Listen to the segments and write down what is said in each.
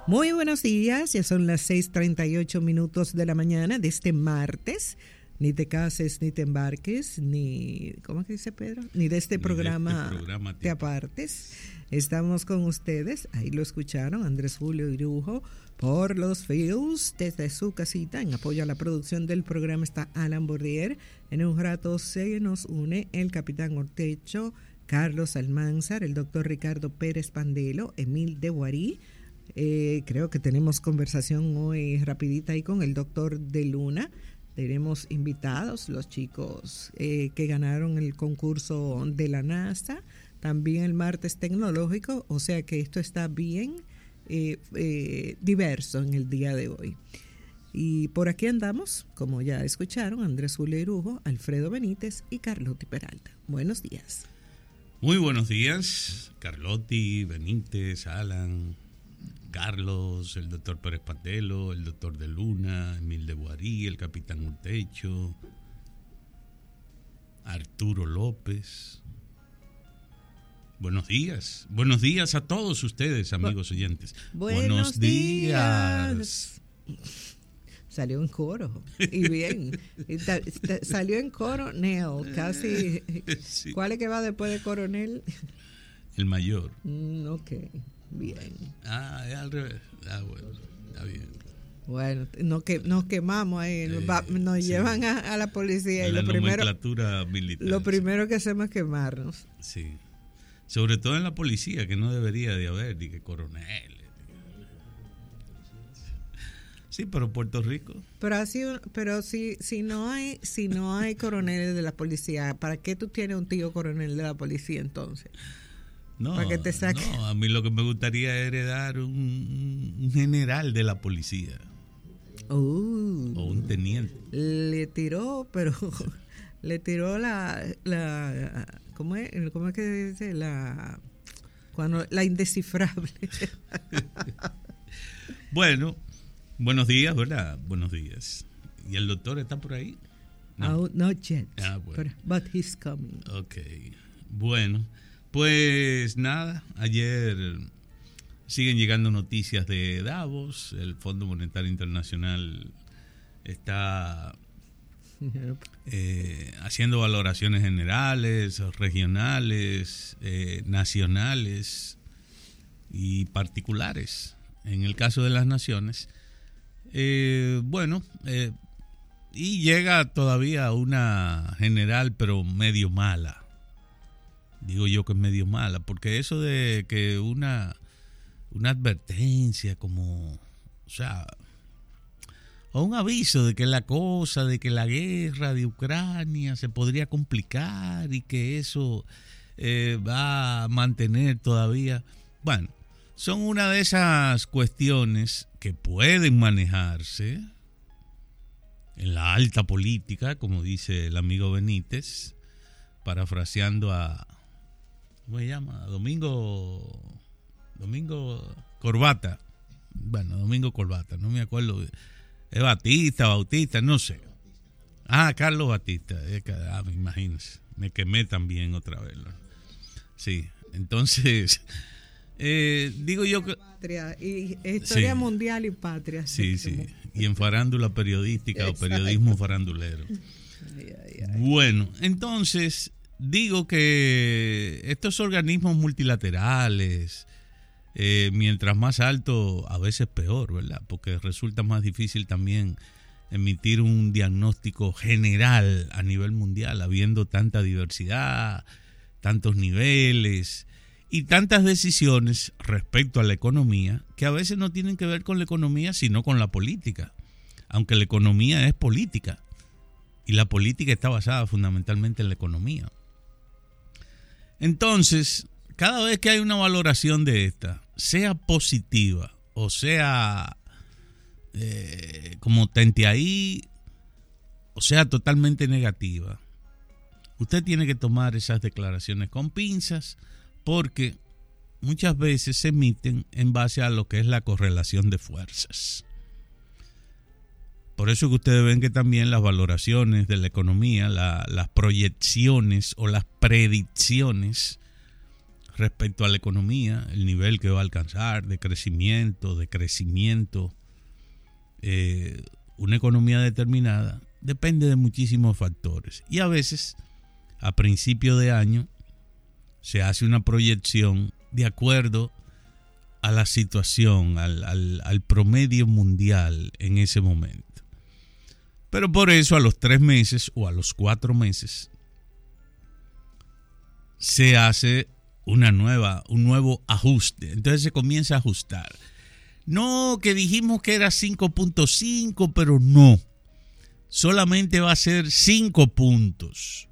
Muy buenos días, ya son las 6:38 de la mañana de este martes. Ni te cases, ni te embarques, ni, ¿cómo que dice Pedro? Ni de este programa te apartes. Estamos con ustedes, ahí lo escucharon, Andrés Julio Irujo, por los Fields, desde su casita, en apoyo a la producción del programa está Alan Bordier. En un rato se nos une el capitán Ortecho, Carlos Almanzar, el doctor Ricardo Pérez Pandelo, Emil de Guarí. Creo que tenemos conversación hoy rapidita ahí con el doctor de Luna. Tenemos invitados, los chicos que ganaron el concurso de la NASA, también el martes tecnológico, o sea que esto está bien diverso en el día de hoy. Y por aquí andamos, como ya escucharon, Andrés Julio Irujo, Alfredo Benítez y Carlotti Peralta. Buenos días. Muy buenos días, Carlotti, Benítez, Alan, Carlos, el doctor Pérez Pandelo, el doctor de Luna, Emil de Guarí, el capitán Urtecho, Arturo López. Buenos días a todos ustedes, amigos oyentes. Buenos días. Salió en coro, y bien, salió en coronel, casi. Sí. ¿Cuál es que va después de coronel? El mayor. Ok. Bien. Es al revés. Bueno, está bien. Bueno, nos quemamos ahí, nos llevan a la policía y la nomenclatura militar. Lo primero que hacemos es quemarnos. Sí. Sobre todo en la policía, que no debería de haber, ni que coronel. Sí, pero Puerto Rico. Pero si no hay coroneles de la policía, ¿para qué tú tienes un tío coronel de la policía entonces? No, para que te saque. No, a mí lo que me gustaría es heredar un general de la policía. O un teniente. Le tiró la ¿cómo es que dice? La indescifrable. Bueno, buenos días, ¿verdad? Buenos días. ¿Y el doctor está por ahí? No, not yet. Bueno. But he's coming. Okay. Bueno. Pues nada, ayer siguen llegando noticias de Davos. El Fondo Monetario Internacional está haciendo valoraciones generales, regionales, nacionales y particulares. En el caso de las naciones, y llega todavía una general, pero medio mala. Digo yo que es medio mala, porque eso de que una advertencia como, o sea, o un aviso de que la guerra de Ucrania se podría complicar y que eso va a mantener todavía. Bueno, son una de esas cuestiones que pueden manejarse en la alta política, como dice el amigo Benítez, parafraseando a... ¿Cómo se llama? Domingo Corbata. Bueno, Domingo Corbata, no me acuerdo. Es Bautista, no sé. Carlos Batista. Imagínense. Me quemé también otra vez, ¿no? Sí, entonces, digo yo que... Patria, y historia mundial y patria. Sí. Y en farándula periodística o periodismo farandulero. Bueno, entonces... Digo que estos organismos multilaterales, mientras más alto, a veces peor, ¿verdad? Porque resulta más difícil también emitir un diagnóstico general a nivel mundial, habiendo tanta diversidad, tantos niveles y tantas decisiones respecto a la economía, que a veces no tienen que ver con la economía, sino con la política, aunque la economía es política y la política está basada fundamentalmente en la economía. Entonces, cada vez que hay una valoración de esta, sea positiva o sea como tente ahí, o sea totalmente negativa, usted tiene que tomar esas declaraciones con pinzas, porque muchas veces se emiten en base a lo que es la correlación de fuerzas. Por eso que ustedes ven que también las valoraciones de la economía, las proyecciones o las predicciones respecto a la economía, el nivel que va a alcanzar de crecimiento. Una economía determinada depende de muchísimos factores. Y a veces, a principio de año, se hace una proyección de acuerdo a la situación, al promedio mundial en ese momento. Pero por eso a los 3 meses o a los 4 meses se hace un nuevo ajuste. Entonces se comienza a ajustar. No, que dijimos que era 5.5, pero no. Solamente va a ser 5 puntos.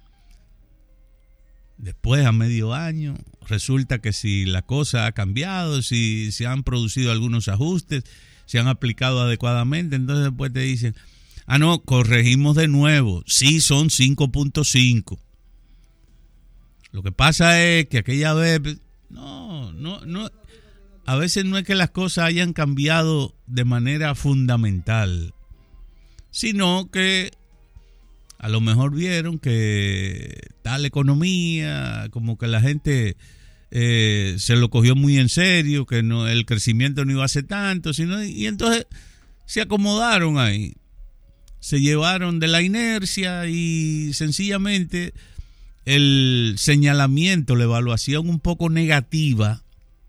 Después, a medio año, resulta que si la cosa ha cambiado, si se han producido algunos ajustes, se han aplicado adecuadamente, entonces después te dicen, no, corregimos de nuevo. Sí, son 5.5. Lo que pasa es que aquella vez, no, a veces no es que las cosas hayan cambiado de manera fundamental, sino que a lo mejor vieron que tal economía, como que la gente se lo cogió muy en serio, que no, el crecimiento no iba a ser tanto, y entonces se acomodaron ahí, se llevaron de la inercia y sencillamente el señalamiento, la evaluación un poco negativa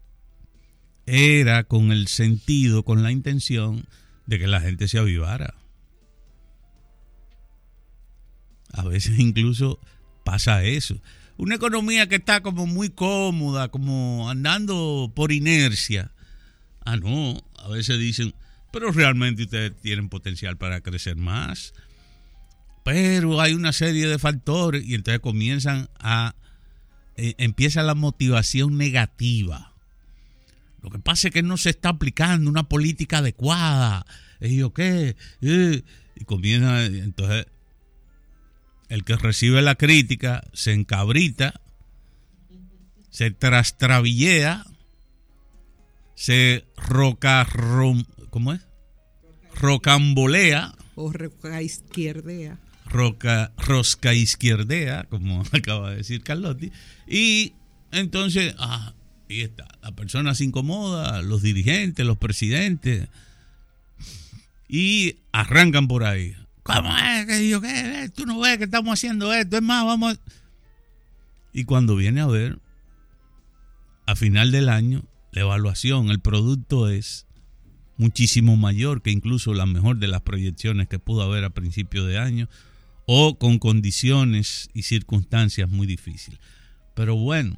era con el sentido, con la intención de que la gente se avivara. A veces incluso pasa eso. Una economía que está como muy cómoda, como andando por inercia. No, a veces dicen, pero realmente ustedes tienen potencial para crecer más. Pero hay una serie de factores y entonces empieza la motivación negativa. Lo que pasa es que no se está aplicando una política adecuada. Y comienza, entonces, el que recibe la crítica se encabrita, se trastabillea, se rocambolea. O roscaizquierdea. Roscaizquierdea, como acaba de decir Carlotti. Y entonces, ahí está. La persona se incomoda, los dirigentes, los presidentes, y arrancan por ahí. ¿Cómo es? ¿Qué? ¿Tú no ves que estamos haciendo esto? Es más, vamos. Y cuando viene a ver, a final del año, la evaluación, el producto es muchísimo mayor que incluso la mejor de las proyecciones que pudo haber a principio de año, o con condiciones y circunstancias muy difíciles. Pero bueno,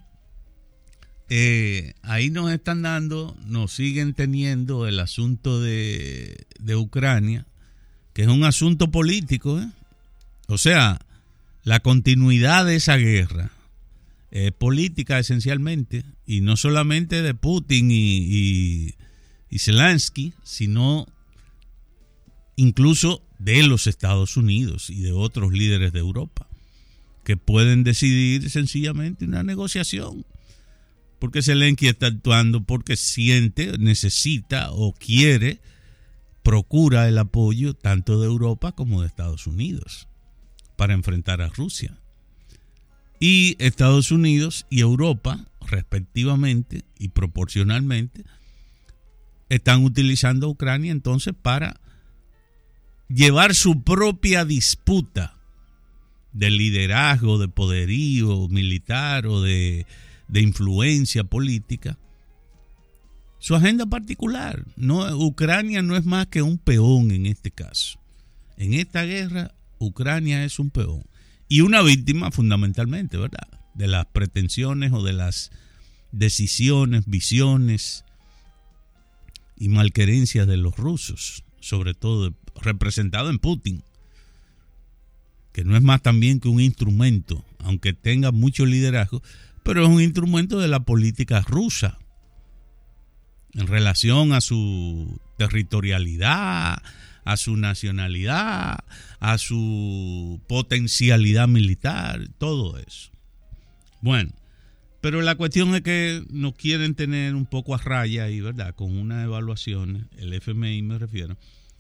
ahí nos siguen teniendo el asunto de Ucrania, que es un asunto político, O sea, la continuidad de esa guerra es política esencialmente, y no solamente de Putin y Zelensky, sino incluso de los Estados Unidos y de otros líderes de Europa, que pueden decidir sencillamente una negociación, porque Zelensky está actuando porque siente, necesita o quiere, procura el apoyo tanto de Europa como de Estados Unidos para enfrentar a Rusia. Y Estados Unidos y Europa, respectivamente y proporcionalmente, están utilizando a Ucrania entonces para llevar su propia disputa de liderazgo, de poderío militar o de influencia política, su agenda particular. Ucrania no es más que un peón en este caso. En esta guerra, Ucrania es un peón y una víctima fundamentalmente, ¿verdad?, de las pretensiones o de las decisiones, visiones y malquerencias de los rusos, sobre todo representado en Putin, que no es más también que un instrumento, aunque tenga mucho liderazgo, pero es un instrumento de la política rusa en relación a su territorialidad, a su nacionalidad, a su potencialidad militar, todo eso. Bueno, pero la cuestión es que nos quieren tener un poco a raya ahí, ¿verdad?, con unas evaluaciones, el FMI me refiero,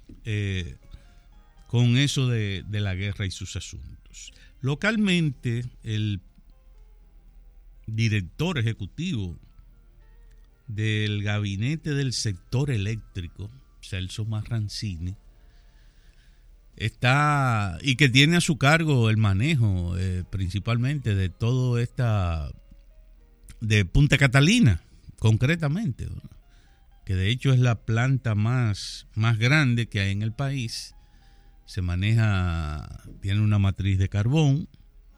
con eso de la guerra y sus asuntos. Localmente, el director ejecutivo del gabinete del sector eléctrico, Celso Marrancini, está y que tiene a su cargo el manejo principalmente de todo de Punta Catalina, concretamente, ¿no? Que de hecho es la planta más grande que hay en el país. Se maneja, tiene una matriz de carbón.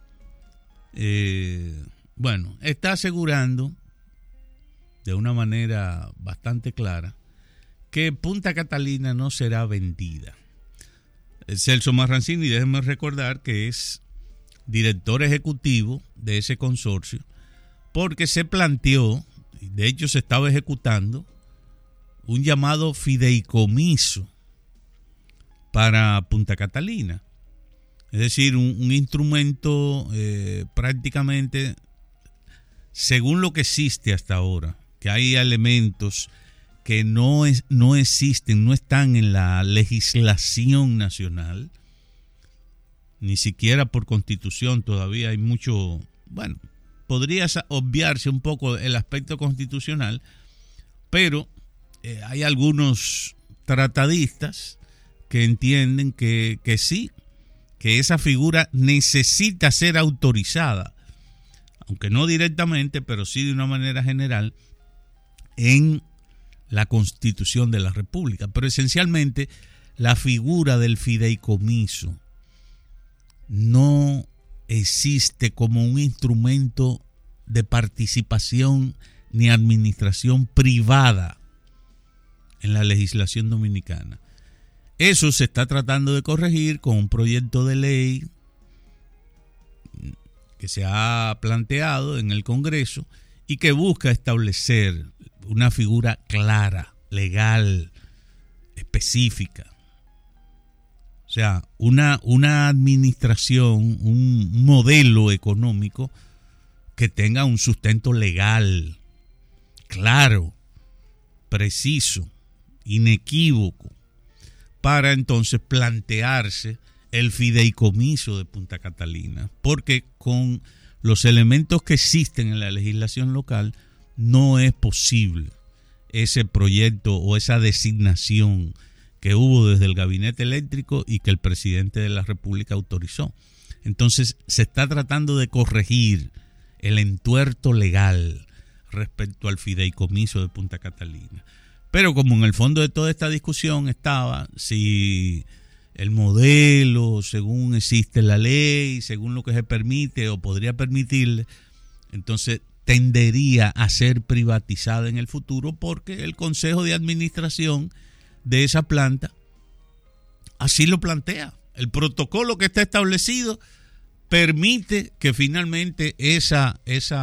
Bueno, está asegurando de una manera bastante clara que Punta Catalina no será vendida. Celso Marrancini, déjenme recordar que es director ejecutivo de ese consorcio, porque se planteó, de hecho se estaba ejecutando, un llamado fideicomiso para Punta Catalina. Es decir, un instrumento prácticamente, según lo que existe hasta ahora, que hay elementos que no existen, no están en la legislación nacional, ni siquiera por constitución todavía hay mucho, bueno, podría obviarse un poco el aspecto constitucional, pero hay algunos tratadistas que entienden que sí, que esa figura necesita ser autorizada, aunque no directamente, pero sí de una manera general, en la Constitución de la República. Pero esencialmente la figura del fideicomiso no existe como un instrumento de participación ni administración privada en la legislación dominicana. Eso se está tratando de corregir con un proyecto de ley que se ha planteado en el Congreso y que busca establecer una figura clara, legal, específica. O sea, una administración, un modelo económico que tenga un sustento legal, claro, preciso, inequívoco, para entonces plantearse el fideicomiso de Punta Catalina, porque con los elementos que existen en la legislación local no es posible ese proyecto o esa designación que hubo desde el gabinete eléctrico y que el presidente de la República autorizó. Entonces se está tratando de corregir el entuerto legal respecto al fideicomiso de Punta Catalina. Pero como en el fondo de toda esta discusión estaba si el modelo, según existe la ley, según lo que se permite o podría permitirle, entonces tendería a ser privatizada en el futuro porque el Consejo de Administración de esa planta así lo plantea. El protocolo que está establecido permite que finalmente esa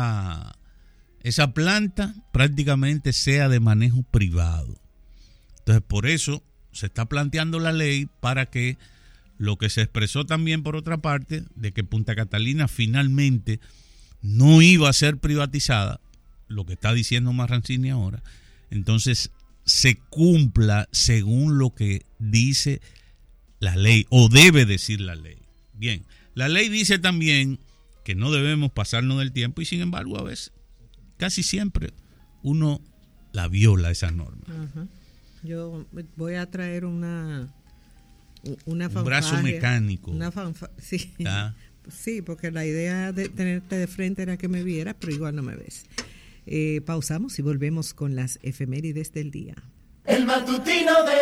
planta prácticamente sea de manejo privado. Entonces, por eso se está planteando la ley para que lo que se expresó también por otra parte, de que Punta Catalina finalmente no iba a ser privatizada, lo que está diciendo Marrancini ahora, entonces se cumpla según lo que dice la ley o debe decir la ley. Bien, la ley dice también que no debemos pasarnos del tiempo y sin embargo a veces, casi siempre, uno la viola esa norma. Ajá. Yo voy a traer una fanfarria, un brazo mecánico. Sí. Sí, porque la idea de tenerte de frente era que me vieras, pero igual no me ves. Pausamos y volvemos con las efemérides del día. El matutino de